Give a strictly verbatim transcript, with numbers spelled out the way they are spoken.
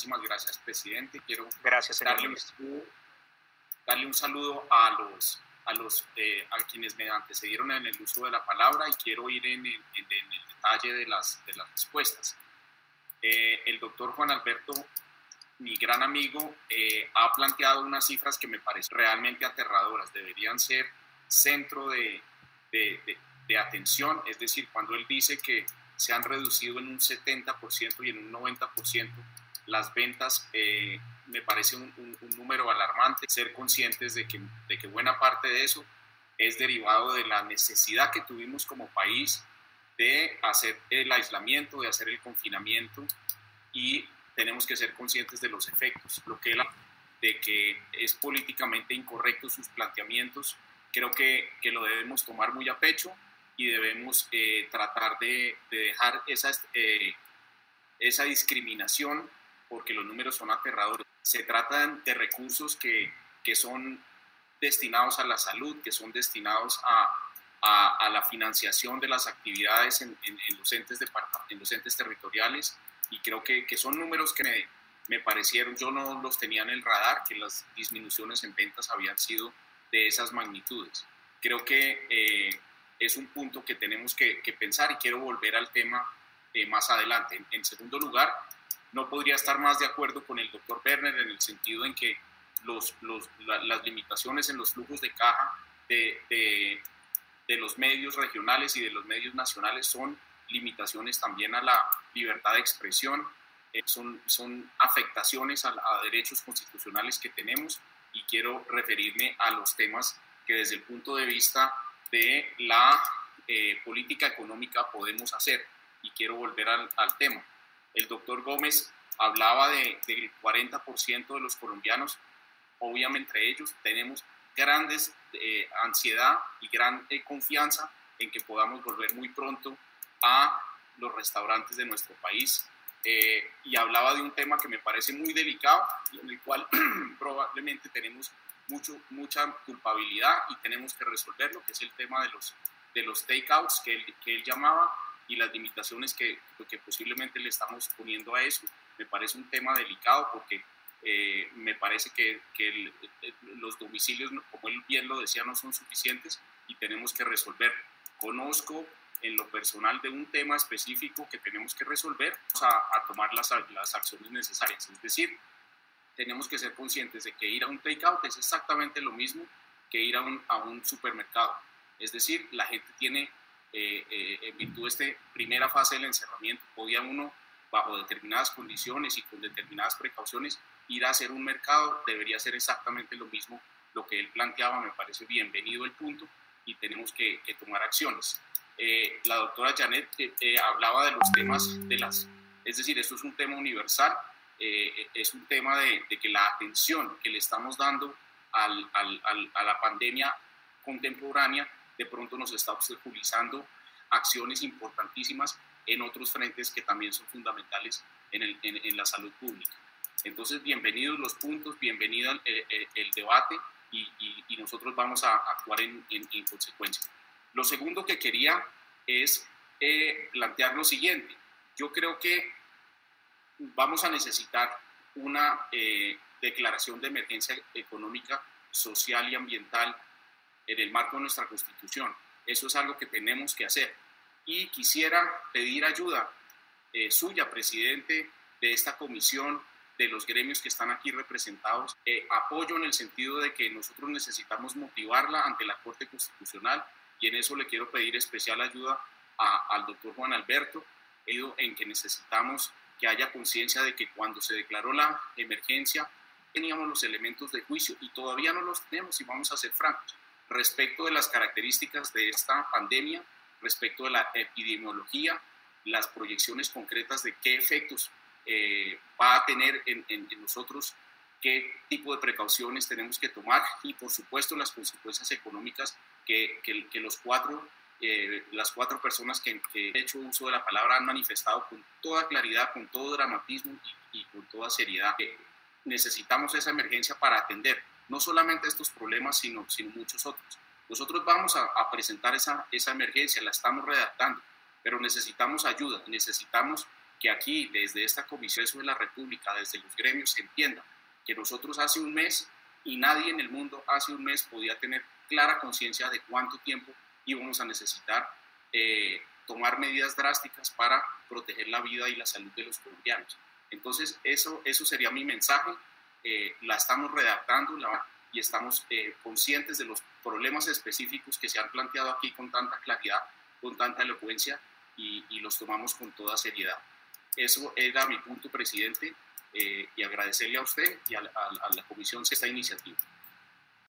Muchísimas gracias, presidente. Quiero gracias, señor darle, un, darle un saludo a los, a, los eh, a quienes me antecedieron en el uso de la palabra y quiero ir en, en, en el detalle de las, de las respuestas. Eh, el doctor Juan Alberto, mi gran amigo, eh, ha planteado unas cifras que me parecen realmente aterradoras. Deberían ser centro de, de, de, de atención, es decir, cuando él dice que se han reducido en un setenta por ciento y en un noventa por ciento las ventas, eh, me parece un, un, un número alarmante. Ser conscientes de que, de que buena parte de eso es derivado de la necesidad que tuvimos como país de hacer el aislamiento, de hacer el confinamiento, y tenemos que ser conscientes de los efectos. Lo que él, de que es políticamente incorrecto sus planteamientos, creo que, que lo debemos tomar muy a pecho y debemos eh, tratar de, de dejar esa, eh, esa discriminación, porque los números son aterradores. Se tratan de recursos que, que son destinados a la salud, que son destinados a, a, a la financiación de las actividades en, en, en, los, entes de, en los entes territoriales, y creo que, que son números que me, me parecieron, yo no los tenía en el radar, que las disminuciones en ventas habían sido de esas magnitudes. Creo que eh, es un punto que tenemos que, que pensar, y quiero volver al tema eh, más adelante. En, en segundo lugar, no podría estar más de acuerdo con el doctor Werner en el sentido en que los, los, la, las limitaciones en los flujos de caja de, de, de los medios regionales y de los medios nacionales son limitaciones también a la libertad de expresión, eh, son, son afectaciones a, a derechos constitucionales que tenemos, y quiero referirme a los temas que desde el punto de vista de la eh, política económica podemos hacer, y quiero volver al, al tema. El doctor Gómez hablaba de, del cuarenta por ciento de los colombianos, obviamente entre ellos tenemos grandes eh, ansiedad y gran eh, confianza en que podamos volver muy pronto a los restaurantes de nuestro país, eh, y hablaba de un tema que me parece muy delicado y en el cual probablemente tenemos mucho, mucha culpabilidad y tenemos que resolverlo, que es el tema de los, de los takeouts que él, que él llamaba, y las limitaciones que, que posiblemente le estamos poniendo a eso. Me parece un tema delicado porque eh, me parece que, que el, los domicilios, como él bien lo decía, no son suficientes y tenemos que resolverlo. Conozco en lo personal de un tema específico que tenemos que resolver, a, a tomar las, las acciones necesarias. Es decir, tenemos que ser conscientes de que ir a un takeout es exactamente lo mismo que ir a un, a un supermercado. Es decir, la gente tiene, eh, eh, en virtud de esta primera fase del encerramiento, podía uno, bajo determinadas condiciones y con determinadas precauciones, ir a hacer un mercado. Debería ser exactamente lo mismo lo que él planteaba. Me parece bienvenido el punto y tenemos que, que tomar acciones. Eh, la doctora Janet eh, eh, hablaba de los temas de las, es decir, esto es un tema universal, eh, es un tema de, de que la atención que le estamos dando al, al, al, a la pandemia contemporánea de pronto nos está obstaculizando acciones importantísimas en otros frentes que también son fundamentales en, el, en, en la salud pública. Entonces, bienvenidos los puntos, bienvenido el, el, el debate, y, y, y nosotros vamos a actuar en, en, en consecuencia. Lo segundo que quería es eh, plantear lo siguiente. Yo creo que vamos a necesitar una eh, declaración de emergencia económica, social y ambiental en el marco de nuestra Constitución. Eso es algo que tenemos que hacer. Y quisiera pedir ayuda eh, suya, presidente, de esta comisión, de los gremios que están aquí representados, eh, apoyo en el sentido de que nosotros necesitamos motivarla ante la Corte Constitucional, y en eso le quiero pedir especial ayuda a, al doctor Juan Alberto, en que necesitamos que haya conciencia de que cuando se declaró la emergencia teníamos los elementos de juicio y todavía no los tenemos, y vamos a ser francos, respecto de las características de esta pandemia, respecto de la epidemiología, las proyecciones concretas de qué efectos eh, va a tener en, en, en nosotros, qué tipo de precauciones tenemos que tomar, y por supuesto las consecuencias económicas que, que, que los cuatro, eh, las cuatro personas que, que han hecho uso de la palabra han manifestado con toda claridad, con todo dramatismo y, y con toda seriedad. Eh, necesitamos esa emergencia para atender no solamente estos problemas, sino, sino muchos otros. Nosotros vamos a, a presentar esa, esa emergencia, la estamos redactando, pero necesitamos ayuda, necesitamos que aquí, desde esta Comisión de la República, desde los gremios, se entienda que nosotros hace un mes, y nadie en el mundo hace un mes podía tener clara conciencia de cuánto tiempo íbamos a necesitar eh, tomar medidas drásticas para proteger la vida y la salud de los colombianos. Entonces, eso, eso sería mi mensaje. Eh, la estamos redactando la, y estamos eh, conscientes de los problemas específicos que se han planteado aquí con tanta claridad, con tanta elocuencia, y, y los tomamos con toda seriedad. Eso era mi punto, presidente, eh, y agradecerle a usted y a, a, a la comisión esta iniciativa.